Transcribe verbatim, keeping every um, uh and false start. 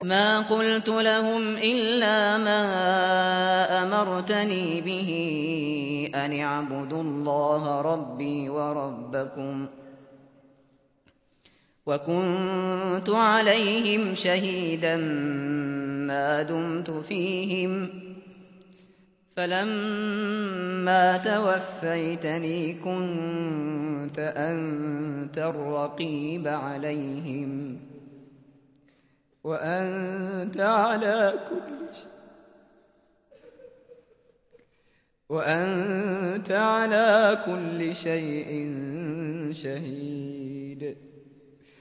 ما قلت لهم إلا ما أمرتني به أن اعبدوا الله ربي وربكم وكنت عليهم شهيدا ما دمت فيهم فلما توفيتني كنت أنت الرقيب عليهم وأنت على كل شيء وأنت على كل شيء شهيد.